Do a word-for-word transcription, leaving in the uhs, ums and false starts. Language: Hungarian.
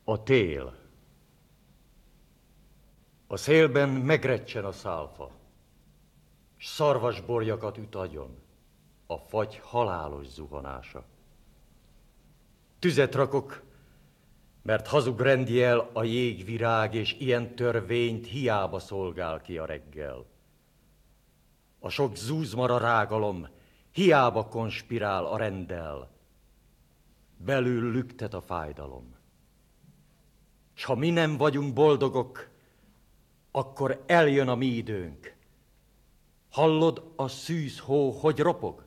A tél. A szélben megrecsen a szálfa, s szarvasborjakat üt agyon, a fagy halálos zuhanása. Tüzet rakok, mert hazug rendjel a jégvirág, és ilyen törvényt hiába szolgál ki a reggel. A sok zúzmara rágalom hiába konspirál a renddel, belül lüktet a fájdalom. S ha mi nem vagyunk boldogok, akkor eljön a mi időnk. Hallod a szűz hó, hogy ropog?